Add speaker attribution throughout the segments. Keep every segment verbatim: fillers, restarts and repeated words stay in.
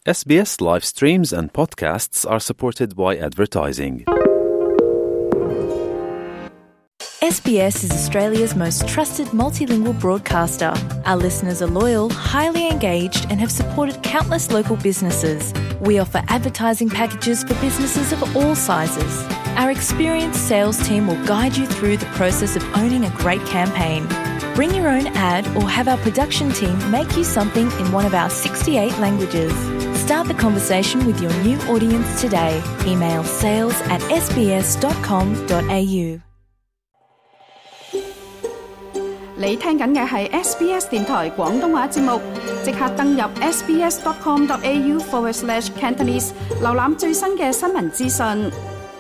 Speaker 1: S B S live streams and podcasts are supported by advertising.
Speaker 2: S B S is Australia's most trusted multilingual broadcaster. Our listeners are loyal, highly engaged, and have supported countless local businesses. We offer advertising packages for businesses of all sizes. Our experienced sales team will guide you through the process of owning a great campaign. Bring your own ad or have our production team make you something in one of our sixty-eight languages. Start the conversation with your new audience today. Email sales at s b s dot com dot a u.
Speaker 3: 你聽緊嘅係 S B S 電台廣東話節目，即刻登入 s b s dot com dot a u forward slash Cantonese， 瀏覽最新嘅新聞資訊。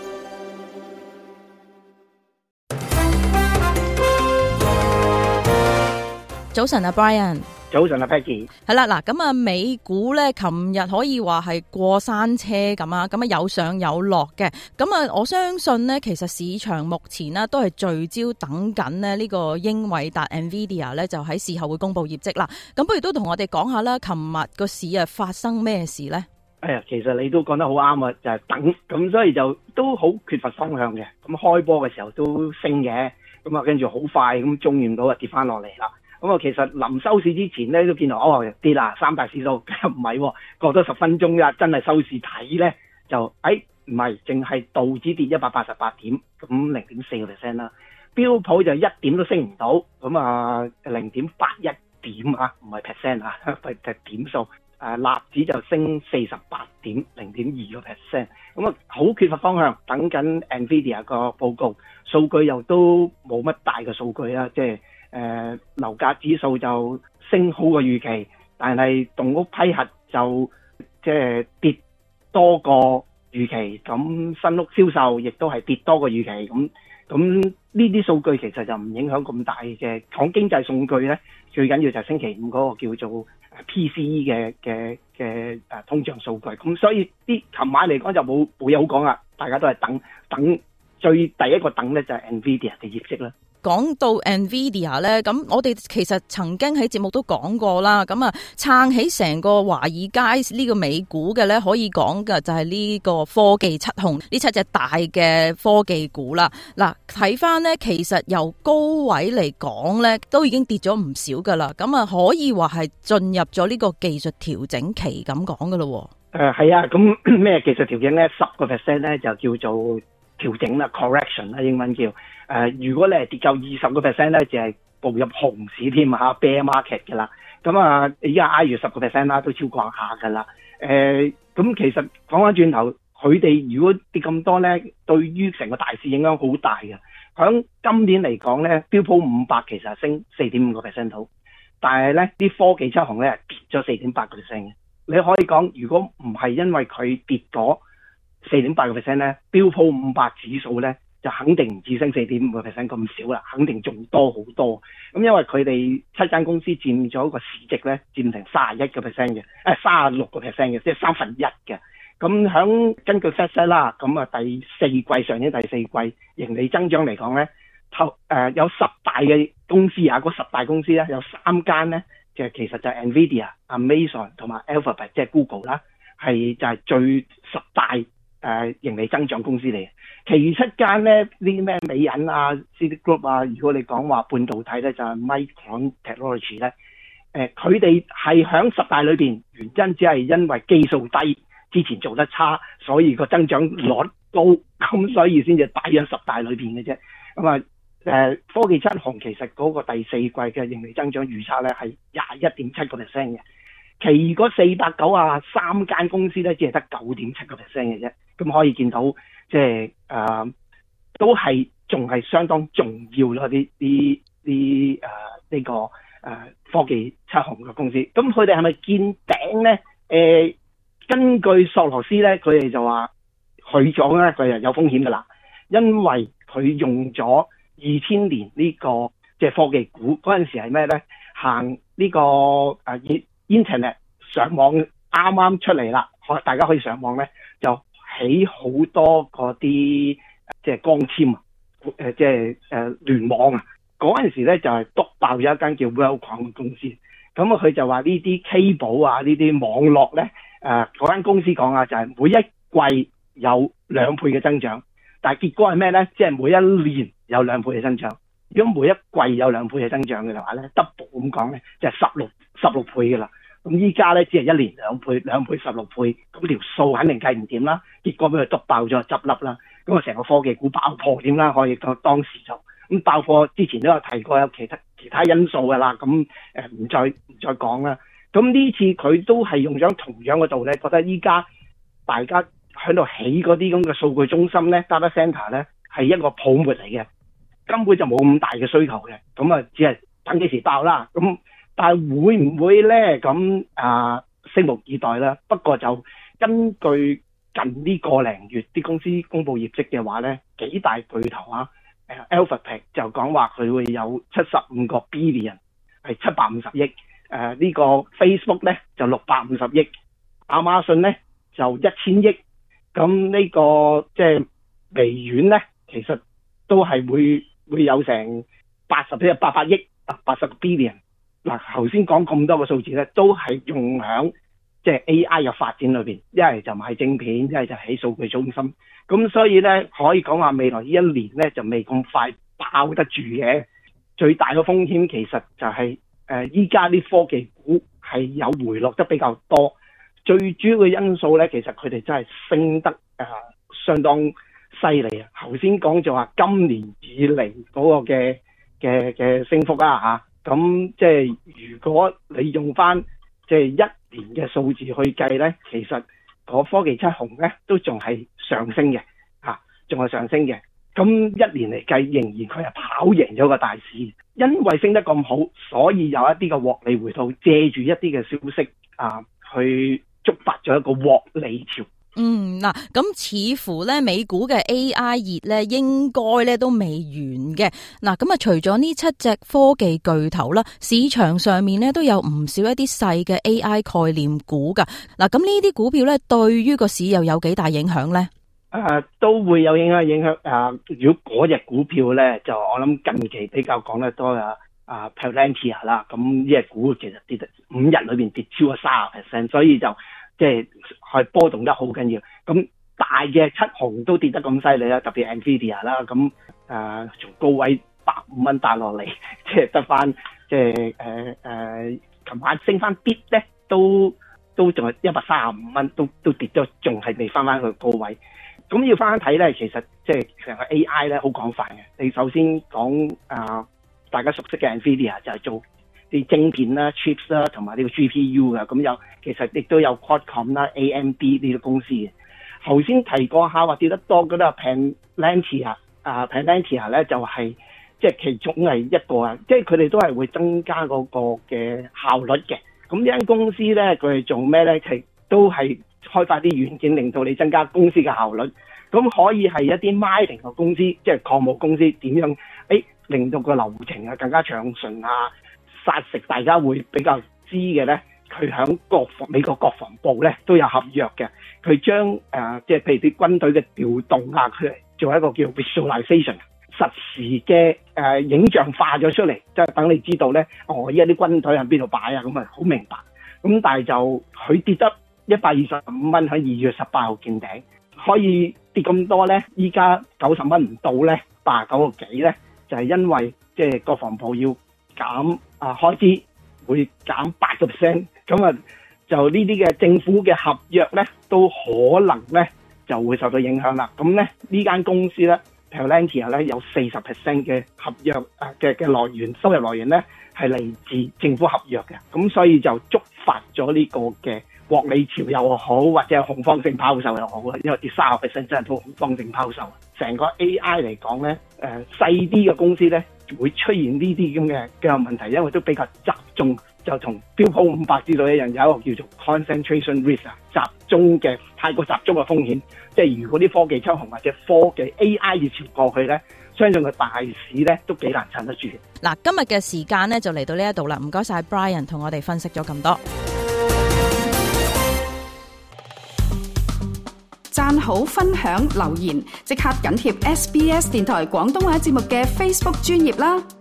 Speaker 4: 早晨啊 Brian，
Speaker 5: 早晨啊 Peggy，
Speaker 4: 係啦嗱，咁啊美股咧，琴日可以話係過山車咁啊，咁啊有上有落嘅，咁啊我相信呢，其實市場目前呢都係聚焦等緊呢呢個英偉達 Nvidia 咧就喺事後會公布業績啦。咁不如都同我哋講下啦，琴日個市啊發生咩事咧？
Speaker 5: 哎呀，其實你都講得好啱啊，就係、是、等，咁所以就都好缺乏方向嘅。咁開波嘅時候都升嘅，咁啊跟住好快咁中完到啊跌翻落嚟啦。咁啊，其實臨收市之前咧都見到哦跌啦，三大指數唔係喎，過咗十分鐘呀，真係收市睇咧就誒唔係，淨係道指跌一百八十八點，咁零點四個 percent 啦。標普就一點都升唔到，咁啊零點八一點啊，唔係 percent 啊，係係點數。誒納指就升四十八點，零點二個 percent。咁啊好缺乏方向，等緊 Nvidia 個報告，數據又都冇乜大嘅數據啦，即係。誒、呃、樓價指數就升好過預期，但係動屋批核就即係跌多過預期，咁新屋銷售亦都係跌多過預期，咁咁呢啲數據其實就唔影響咁大嘅。講經濟數據咧，最緊要就係星期五嗰個叫做 P C E 嘅嘅嘅誒通脹數據，咁所以啲琴晚嚟講就冇冇嘢好講啦，大家都係等等最第一個等咧就係 Nvidia 嘅業績啦。
Speaker 4: 講到 Nvidia 咧，咁我哋其實曾經喺節目都講過啦，咁啊撐起成個華爾街呢個美股嘅咧，可以講嘅就係呢個科技七雄呢七隻大嘅科技股啦。嗱，睇翻咧，其實由高位嚟講咧，都已經跌咗唔少噶啦，咁啊可以話係進入咗呢個技術調整期咁講噶咯。
Speaker 5: 誒係啊，咁咩技術調整咧？十個 percent 咧就叫做調整啦 ，correction 啦，英文叫。誒、呃，如果你係跌夠二十個 percent 咧，就係、是、步入熊市添嚇 ，bear market 嘅啦。咁啊，而家挨住十個 percent 啦，都超過下㗎啦。誒、呃，咁其實講翻轉頭，佢哋如果跌咁多咧，對於成個大市影響好大嘅。響今年嚟講咧，標普五百其實係升四點五個 percent 到，但係咧啲科技七雄咧跌咗四點八個 percent 嘅。你可以講，如果唔係因為佢跌咗四點八個 percent 咧，標普五百指數咧，就肯定唔止升四點五個 percent 咁少啦，肯定仲多好多。咁因為佢哋七間公司佔咗個市值咧，佔成三十一個 percent 嘅，誒三十六個 percent 嘅，即係三分一嘅。咁響根據 F A C T 啦，咁啊第四季上年第四季盈利增長嚟講咧，頭誒有十大嘅公司啊，嗰十大公司咧有三間咧，就其實就係 Nvidia、Amazon 同埋 Alphabet， 即係 Google 啦，係就係最十大誒、呃、盈利增長公司嚟嘅。其餘七間咧，呢啲咩美銀啊、Citigroup 啊，如果你講話半導體咧，就係、是、Micron Technology 咧。誒，佢哋係響十大裏邊，原因只係因為基數低，之前做得差，所以個增長率高，咁所以先至擺喺十大裏邊嘅啫。咁啊，誒科技七雄其實嗰個第四季嘅盈利增長預測咧係廿一點七個 percent 嘅，其餘嗰四百九啊三間公司咧只係得九點七個 percent 嘅啫。咁可以見到。即係誒、呃，都係仲係相當重要咯！啲啲啲誒呢個誒、呃、科技七雄嘅公司，咁佢哋係咪見頂咧？誒、呃，根據索羅斯咧，佢哋就話去咗咧，佢係有風險噶啦，因為佢用咗二千年呢、這個即係科技股嗰陣時係咩咧？行呢、這個誒、呃、internet 上網啱啱出嚟啦，可大家可以上網咧就。起好多嗰啲即係光纖啊，誒即係誒聯網啊，嗰陣時咧就係篤爆咗一間叫 Wellcome 嘅公司，咁啊佢就話呢啲 cable 啊呢啲網絡咧誒嗰間公司講啊，就係每一季有兩倍嘅增長，但係結果係咩咧？即係每一年有兩倍嘅增長。如果每一季有兩倍嘅增長嘅話咧 ，double 咁講咧，就係十六十六倍嘅啦。咁依家咧只係一年兩倍，兩倍十六倍，咁條數肯定計唔掂啦。結果俾佢篤爆咗，執笠啦。咁啊，成個科技股爆破點啦？可以當當時就咁爆破之前都有提過有其他其他因素嘅啦。咁誒唔再唔再講啦。咁呢次佢都係用咗同樣嘅道理，覺得依家大家喺度起嗰啲咁嘅數據中心咧 ，data center 咧係一個泡沫嚟嘅，根本就冇咁大嘅需求嘅。咁啊，只係等幾時爆啦。咁但係會唔會咧？咁啊，拭目以待啦。不過就根據近呢個零月啲公司公佈業績嘅話咧，幾大巨頭啊，誒 Alphabet 就講話佢會有七十五個 billion， 係七百五十億。誒、呃、呢、呢個 Facebook 咧就六百五十億，亞馬遜咧就一千億。咁呢個即係微軟咧，其實都係會會有成八十至八百億啊，八十個 billion。嗱，頭先講咁多個數字咧，都係用響即係 A I 嘅發展裏邊，一係就賣晶片，一係就起數據中心。咁所以咧，可以講話未來呢一年咧就未咁快爆得住嘅。最大嘅風險其實就係誒依家啲科技股係有回落得比較多。最主要嘅因素咧，其實佢哋真係升得誒、呃、相當犀利啊！頭先講就話今年以嚟嗰個嘅嘅嘅升幅啊嚇。咁即係如果你用翻即係一年嘅數字去計咧，其實個科技七雄咧都仲係上升嘅嚇，仲係上升嘅。咁一年嚟計，仍然佢係跑贏咗個大市，因為升得咁好，所以有一啲嘅獲利回吐，借住一啲嘅消息啊，去觸發咗一個獲利潮。
Speaker 4: 嗯，嗱，咁似乎咧美股嘅 A I 熱咧，應該咧都未完嘅。嗱，咁啊，除咗呢七隻科技巨頭啦，市場上面咧都有唔少一啲細嘅 A I 概念股噶。嗱，咁呢啲股票咧，對於個市又有幾大影響咧？
Speaker 5: 誒、呃，都會有影響，影響誒、呃。如果嗰隻股票咧，就我諗近期比較講得多啊，啊 Palantir 啦，咁呢隻股其實跌得五日裏邊跌超過三十 percent， 所以就。即係係波動得好緊要，咁大嘅七雄都跌得咁犀利啦，特別 Nvidia 啦，咁誒從高位百五蚊打落嚟，即係得翻即係誒誒，琴晚升翻啲咧，都都仲係一百三十五蚊，都都跌咗，仲係未翻翻去高位。咁要翻睇咧，其實即係成個 A I 咧好廣泛嘅。你首先講啊、呃，大家熟悉嘅 Nvidia 就係做啲晶片啦、chips 啦，同埋呢個 G P U 嘅，咁有其實亦都有 Qualcomm 啦、A M D 呢啲公司嘅。頭先提過下話跌得多嗰啲 Palantir 啊 Palantir 咧就係即係其中係一個啊，即係佢哋都係會增加嗰個嘅效率嘅。咁呢間公司咧，佢係做咩咧？其都係開發啲軟件，令到你增加公司嘅效率。咁可以係一啲 mining 嘅公司，即係礦務公司點樣誒、哎、令到個流程啊更加暢順啊！殺食大家會比較知嘅咧，佢響國防美國國防部咧都有合約嘅。佢將誒即係譬如啲軍隊嘅調動啊，佢做一個叫 visualization 實時嘅誒、呃、影像化咗出嚟，即係等你知道咧，哦，依家啲軍隊喺邊度擺啊，咁啊好明白。咁但係就佢跌得一百二十五蚊，喺二月十八號見頂，可以跌咁多咧？依家九十蚊唔到咧，八十九個幾咧，就係、是、因為即係國防部要減啊開支，會減八個 percent， 咁啊就呢啲嘅政府嘅合約咧，都可能咧就會受到影響啦。咁咧呢間公司咧 Palantir 咧有四十 percent 嘅合約啊嘅嘅來源收入來源咧係嚟自政府合約嘅，咁所以就觸發咗呢個嘅獲利潮又好，或者係恐慌性拋售又好啊，因為跌三十 percent 真係都恐慌性拋售。成個 A I 嚟講咧，誒細啲嘅公司咧，會出現呢啲咁嘅嘅問題，因為都比較集中，就同標普五百指數一樣，有一個叫做 concentration risk 啊，集中嘅太過集中嘅風險。即係如果啲科技抽紅或者科技 A I 熱潮過去咧，相信個大市咧都幾難撐得住。
Speaker 4: 嗱，今日嘅時間咧就嚟到呢一度啦，唔該晒 Brian 同我哋分析咗咁多。
Speaker 3: 讚好、分享、留言，即刻緊貼 S B S 電台廣東話節目嘅 Facebook 專頁啦！